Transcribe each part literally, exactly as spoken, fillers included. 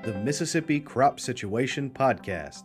the Mississippi Crop Situation Podcast.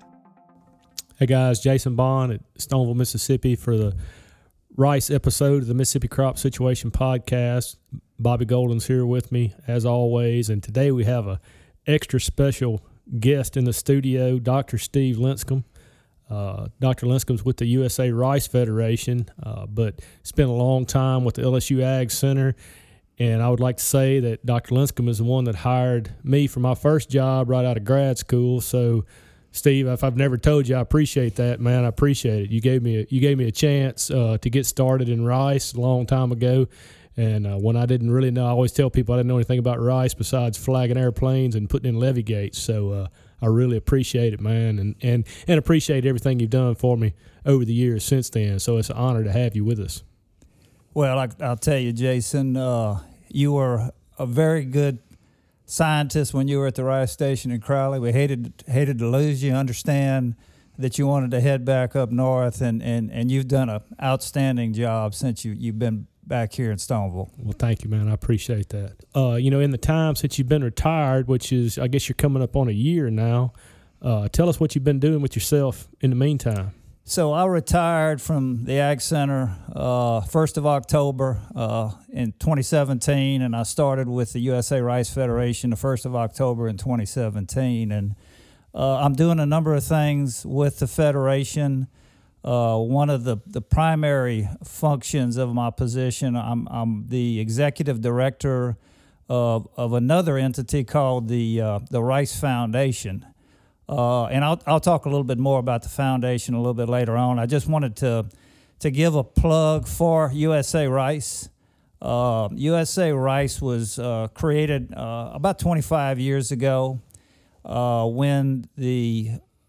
Hey guys, Jason Bond at Stoneville, Mississippi for the rice episode of the Mississippi Crop Situation Podcast. Bobby Golden's here with me as always, and today we have a extra special guest in the studio, Doctor Steve Linscomb. Uh, Doctor Linscomb's with the U S A Rice Federation, uh, but spent a long time with the L S U Ag Center. And I would like to say that Doctor Linscomb is the one that hired me for my first job right out of grad school. So, Steve, if I've never told you, I appreciate that, man. I appreciate it. You gave me a, you gave me a chance uh, to get started in rice a long time ago. And uh, when I didn't really know, I always tell people I didn't know anything about rice besides flagging airplanes and putting in levee gates. So uh, I really appreciate it, man, and, and, and appreciate everything you've done for me over the years since then. So it's an honor to have you with us. Well, I, I'll tell you, Jason, uh, you were a very good scientist when you were at the rice station in Crowley. We hated hated to lose you. Understand that you wanted to head back up north, and, and, and you've done an outstanding job since you, you've been back here in Stoneville. Well, thank you, man. I appreciate that. Uh, you know, in the time since you've been retired, which is, I guess you're coming up on a year now, uh, tell us what you've been doing with yourself in the meantime. So I retired from the Ag Center uh, first of October uh, in twenty seventeen, and I started with the U S A Rice Federation the first of October in twenty seventeen. And uh, I'm doing a number of things with the Federation. Uh, one of the, the primary functions of my position, I'm, I'm the executive director of, of another entity called the uh, the Rice Foundation. Uh, and I'll I'll talk a little bit more about the foundation a little bit later on. I just wanted to to give a plug for U S A Rice. Uh, U S A Rice was uh, created uh, about twenty-five years ago uh, when the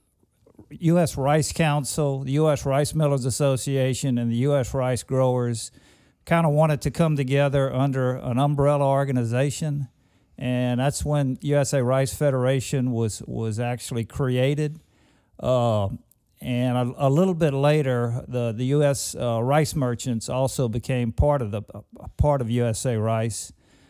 U S Rice Council, the U S Rice Millers Association, and the U S Rice Growers kind of wanted to come together under an umbrella organization. And that's when U S A Rice Federation was was actually created. Uh, and a, a little bit later, the the U S Uh, Rice Merchants also became part of the uh, part of U S A Rice.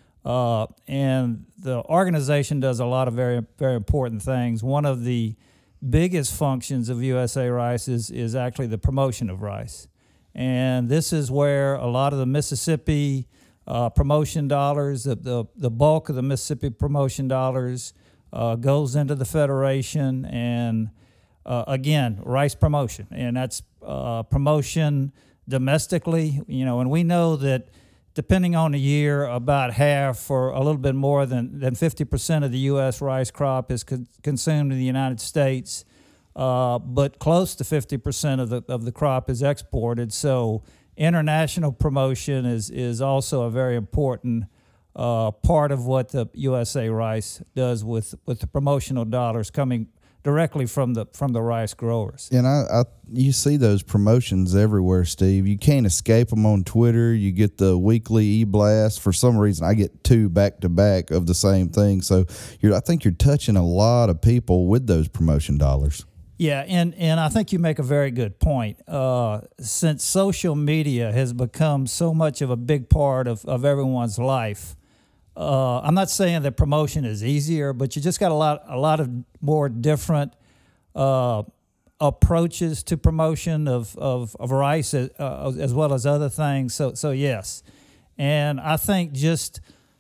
Uh, and the organization does a lot of very very important things. One of the biggest functions of U S A Rice is is actually the promotion of rice, and this is where a lot of the Mississippi Uh, promotion dollars, the, the the bulk of the Mississippi promotion dollars uh, goes into the Federation, and uh, again, rice promotion, and that's uh, promotion domestically, you know, and we know that depending on the year, about half or a little bit more than, than fifty percent of the U S rice crop is con- consumed in the United States, uh, but close to fifty percent of the of the crop is exported, so international promotion is, is also a very important uh, part of what the U S A Rice does with, with the promotional dollars coming directly from the from the rice growers. And I, I, you see those promotions everywhere, Steve. You can't escape them on Twitter. You get the weekly e-blast. For some reason, I get two back to back of the same thing. So you're, I think you're touching a lot of people with those promotion dollars. Yeah, and, and I think you make a very good point. Uh, since social media has become so much of a big part of, of everyone's life, uh, I'm not saying that promotion is easier, but you just got a lot a lot of more different uh, approaches to promotion of of, of rice as, uh, as well as other things. So so yes, and I think just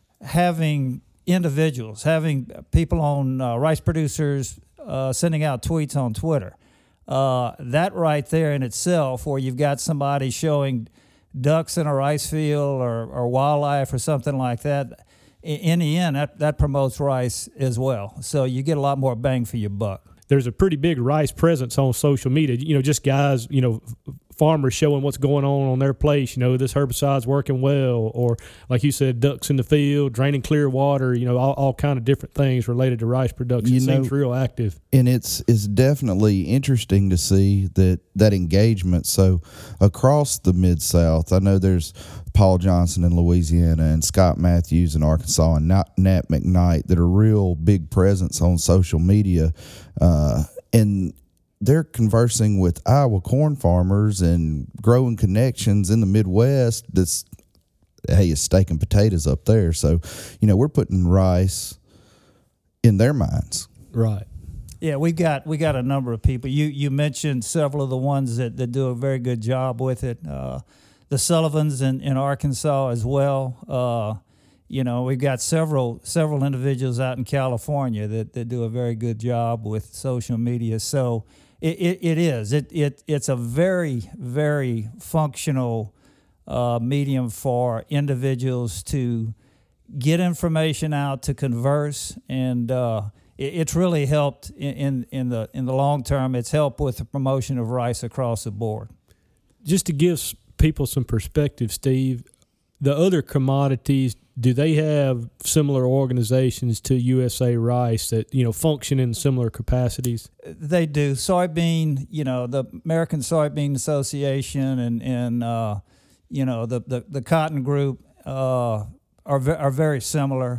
having individuals, having people on uh, rice producers. Uh, sending out tweets on Twitter. Uh, that right there in itself, where you've got somebody showing ducks in a rice field or, or wildlife or something like that, in, in the end, that, that promotes rice as well. So you get a lot more bang for your buck. There's a pretty big rice presence on social media. You know, just guys, you know, farmers showing what's going on on their place. You know, this herbicide's working well, or like you said, ducks in the field, draining clear water. You know, all, all kind of different things related to rice production. You it know, seems real active, and it's it's definitely interesting to see that that engagement. So across the Mid-South, I know there's Paul Johnson in Louisiana and Scott Matthews in Arkansas and Nat, Nat McKnight that are real big presence on social media, uh, and they're conversing with Iowa corn farmers and growing connections in the Midwest. That's, hey, it's steak and potatoes up there. So, you know, we're putting rice in their minds. Right. Yeah, we got we got a number of people. You you mentioned several of the ones that, that do a very good job with it. Uh, the Sullivans in, in Arkansas as well. Uh, you know, we've got several several individuals out in California that, that do a very good job with social media. So it, it, it is. It it it's a very, very functional uh, medium for individuals to get information out, to converse, and uh, it, it's really helped in, in, in the in the long term. It's helped with the promotion of rice across the board. Just to give people some perspective, Steve, the other commodities, do they have similar organizations to U S A Rice that, you know, function in similar capacities? They do. Soybean, you know, the American Soybean Association and, and uh, you know, the, the, the Cotton Group uh, are, ve- are very similar.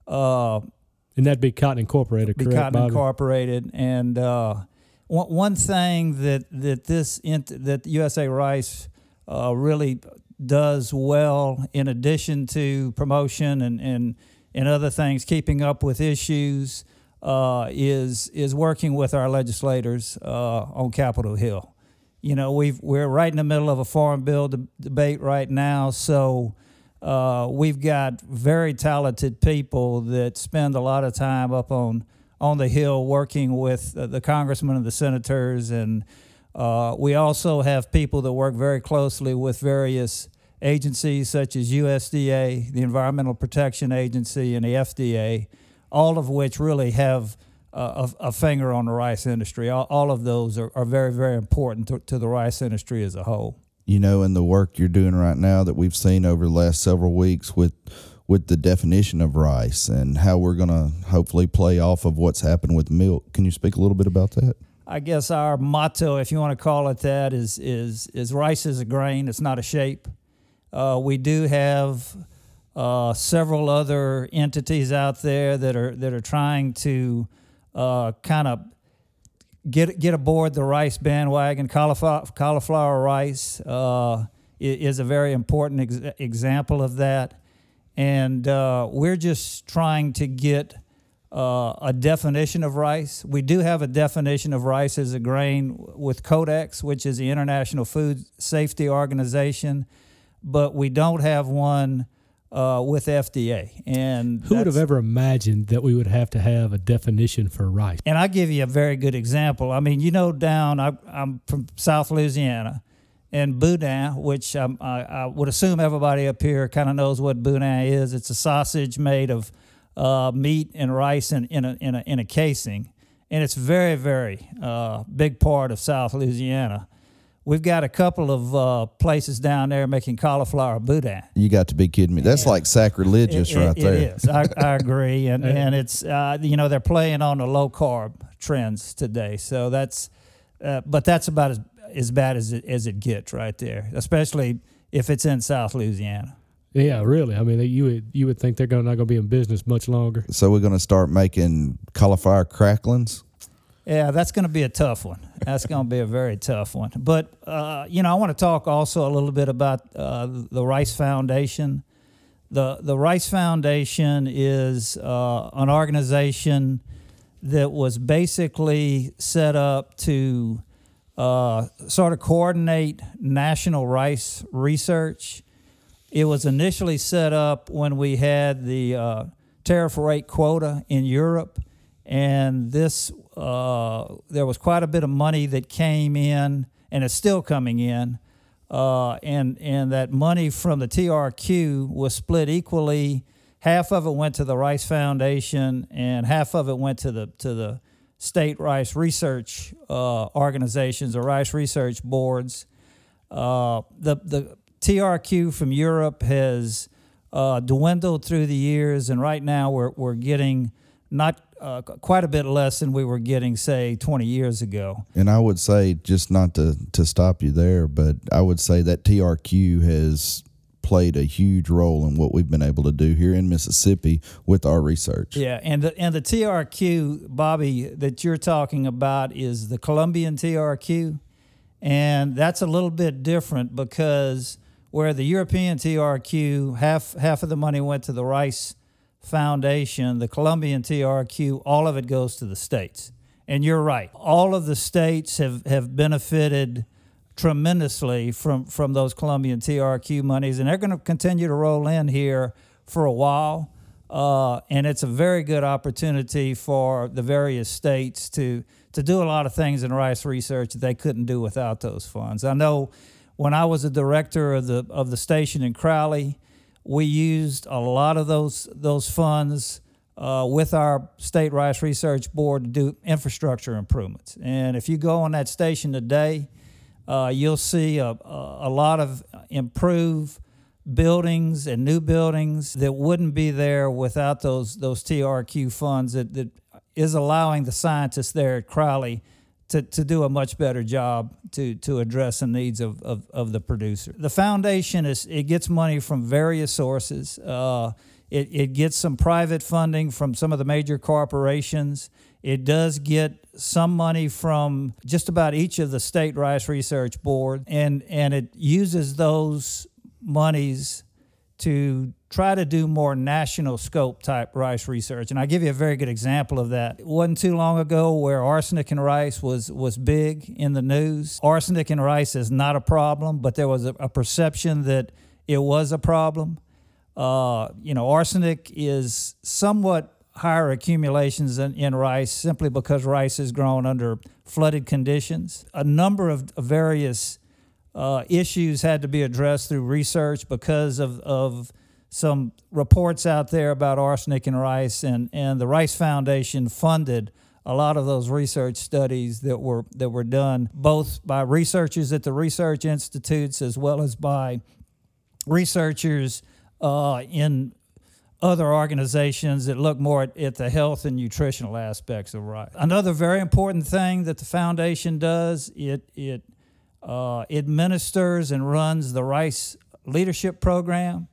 Uh, and that'd be Cotton Incorporated, be correct, Cotton Bobby? Incorporated. And uh, one, one thing that, that, this int- that U S A Rice uh, really does well, in addition to promotion and, and, and other things, keeping up with issues, uh, is is working with our legislators uh, on Capitol Hill. You know, we've we're right in the middle of a farm bill de- debate right now, so uh, we've got very talented people that spend a lot of time up on on the Hill working with uh, the congressmen and the senators, and uh, we also have people that work very closely with various agencies such as U S D A, the Environmental Protection Agency, and the F D A, all of which really have uh, a, a finger on the rice industry. All, all of those are, are very, very important to, to the rice industry as a whole. You know, and the work you're doing right now that we've seen over the last several weeks with with the definition of rice and how we're going to hopefully play off of what's happened with milk. Can you speak a little bit about that? I guess our motto, if you want to call it that, is is is rice is a grain, it's not a shape. Uh, we do have uh, several other entities out there that are that are trying to uh, kind of get get aboard the rice bandwagon. Cauliflower, cauliflower rice uh, is a very important ex- example of that, and uh, we're just trying to get uh, a definition of rice. We do have a definition of rice as a grain with Codex, which is the International Food Safety Organization, but we don't have one uh, with F D A. And who would have ever imagined that we would have to have a definition for rice? And I'll give you a very good example. I mean, you know, down, I, I'm from South Louisiana, and boudin, which I, I, I would assume everybody up here kind of knows what boudin is. It's a sausage made of uh, meat and rice in, in, a, in, a, in a casing, and it's very, very uh, big part of South Louisiana. We've got a couple of uh, places down there making cauliflower boudin. You got to be kidding me. That's yeah. like sacrilegious it, right it, there. It is. I, I agree. And and it's, uh, you know, they're playing on the low-carb trends today. So that's, uh, but that's about as, as bad as it, as it gets right there, especially if it's in South Louisiana. Yeah, really. I mean, you would you would think they're gonna, not going to be in business much longer. So we're going to start making cauliflower cracklings? Yeah, that's going to be a tough one. That's going to be a very tough one. But, uh, you know, I want to talk also a little bit about uh, the Rice Foundation. The the Rice Foundation is uh, an organization that was basically set up to uh, sort of coordinate national rice research. It was initially set up when we had the uh, tariff rate quota in Europe, and this uh, there was quite a bit of money that came in, and it's still coming in, uh, and and that money from the T R Q was split equally. Half of it went to the Rice Foundation, and half of it went to the to the state rice research uh, organizations or rice research boards. Uh, the the T R Q from Europe has uh, dwindled through the years, and right now we're we're getting not uh, quite a bit less than we were getting, say, twenty years ago. And I would say, just not to, to stop you there, but I would say that T R Q has played a huge role in what we've been able to do here in Mississippi with our research. Yeah, and the, and the T R Q, Bobby, that you're talking about is the Colombian T R Q, and that's a little bit different because where the European T R Q, half half of the money went to the Rice Foundation, the Columbian T R Q, all of it goes to the states. And you're right. All of the states have, have benefited tremendously from, from those Columbian T R Q monies, and they're going to continue to roll in here for a while. Uh, and it's a very good opportunity for the various states to to do a lot of things in rice research that they couldn't do without those funds. I know when I was a director of the of the station in Crowley, we used a lot of those those funds uh, with our state rice research board to do infrastructure improvements. And if you go on that station today, uh, you'll see a, a lot of improved buildings and new buildings that wouldn't be there without those those T R Q funds that, that is allowing the scientists there at Crowley to, to do a much better job to, to address the needs of, of, of the producer. The foundation, is it gets money from various sources. Uh, it, it gets some private funding from some of the major corporations. It does get some money from just about each of the state rice research boards, and, and it uses those monies to try to do more national scope type rice research. And I'll give you a very good example of that. It wasn't too long ago where arsenic in rice was, was big in the news. Arsenic in rice is not a problem, but there was a, a perception that it was a problem. Uh, you know, arsenic is somewhat higher accumulations in, in rice simply because rice is grown under flooded conditions. A number of various Uh, issues had to be addressed through research because of, of some reports out there about arsenic in rice, and, and the Rice Foundation funded a lot of those research studies that were that were done both by researchers at the research institutes as well as by researchers uh, in other organizations that look more at, at the health and nutritional aspects of rice. Another very important thing that the foundation does, it it Uh, administers and runs the Rice Leadership Program,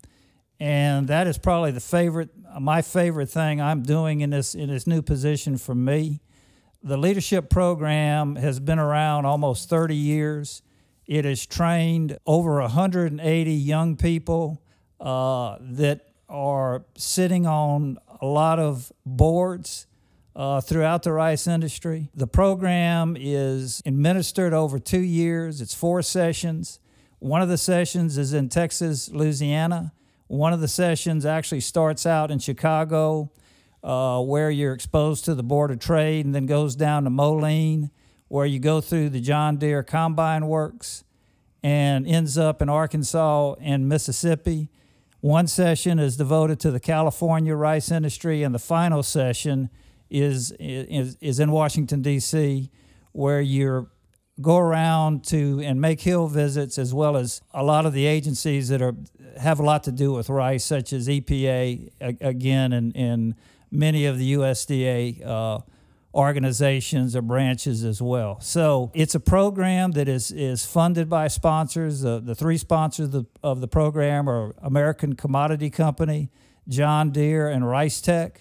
and that is probably the favorite, my favorite thing I'm doing in this in this new position for me. The Leadership Program has been around almost thirty years. It has trained over one hundred eighty young people uh, that are sitting on a lot of boards Uh, throughout the rice industry. The program is administered over two years. It's four sessions. One of the sessions is in Texas, Louisiana. One of the sessions actually starts out in Chicago, uh, where you're exposed to the Board of Trade, and then goes down to Moline, where you go through the John Deere Combine Works, and ends up in Arkansas and Mississippi. One session is devoted to the California rice industry, and the final session is is, is in Washington, D C, where you go around to and make hill visits, as well as a lot of the agencies that are have a lot to do with rice, such as E P A, again, and, and many of the U S D A uh, organizations or branches as well. So it's a program that is, is funded by sponsors. Uh, the three sponsors of the, of the program are American Commodity Company, John Deere, and Rice Tech.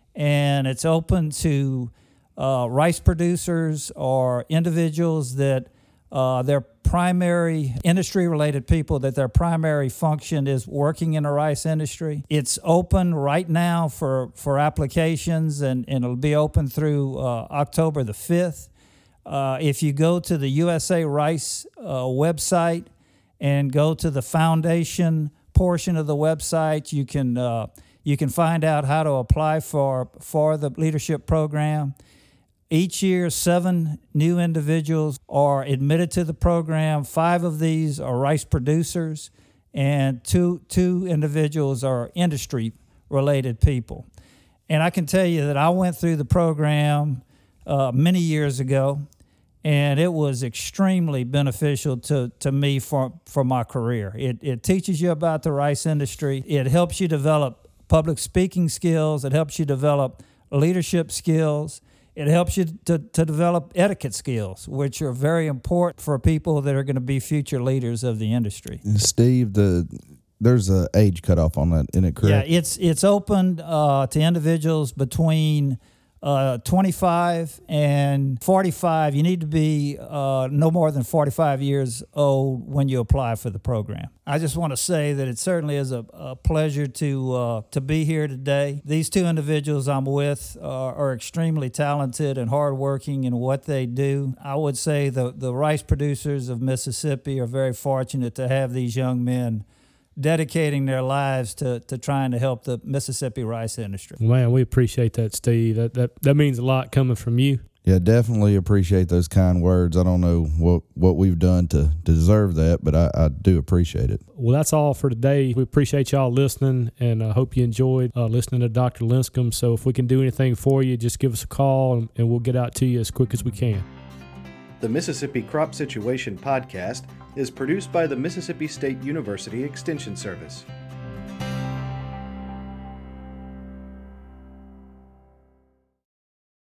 And it's open to uh, rice producers or individuals that uh, their primary industry-related people, that their primary function is working in the rice industry. It's open right now for, for applications, and, and it'll be open through uh, October the fifth. Uh, if you go to the U S A Rice uh, website and go to the foundation portion of the website, you can uh, You can find out how to apply for, for the leadership program. Each year, seven new individuals are admitted to the program. Five of these are rice producers, and two, two individuals are industry-related people. And I can tell you that I went through the program uh, many years ago, and it was extremely beneficial to, to me for, for my career. It, it teaches you about the rice industry. It helps you develop public speaking skills. It helps you develop leadership skills. It helps you to, to develop etiquette skills, which are very important for people that are going to be future leaders of the industry. Steve, the there's a age cutoff on that, isn't it correct? Yeah, it's it's open uh, to individuals between uh, twenty-five and forty-five. You need to be uh, no more than forty-five years old when you apply for the program. I just want to say that it certainly is a, a pleasure to uh, to be here today. These two individuals I'm with uh, are extremely talented and hardworking in what they do. I would say the, the rice producers of Mississippi are very fortunate to have these young men dedicating their lives to, to trying to help the Mississippi rice industry. Man, we appreciate that, Steve. That, that that means a lot coming from you. Yeah, definitely appreciate those kind words. I don't know what, what we've done to, to deserve that, but I, I do appreciate it. Well, that's all for today. We appreciate y'all listening, and I hope you enjoyed uh, listening to Doctor Linscomb. So if we can do anything for you, just give us a call, and, and we'll get out to you as quick as we can. The Mississippi Crop Situation Podcast is produced by the Mississippi State University Extension Service.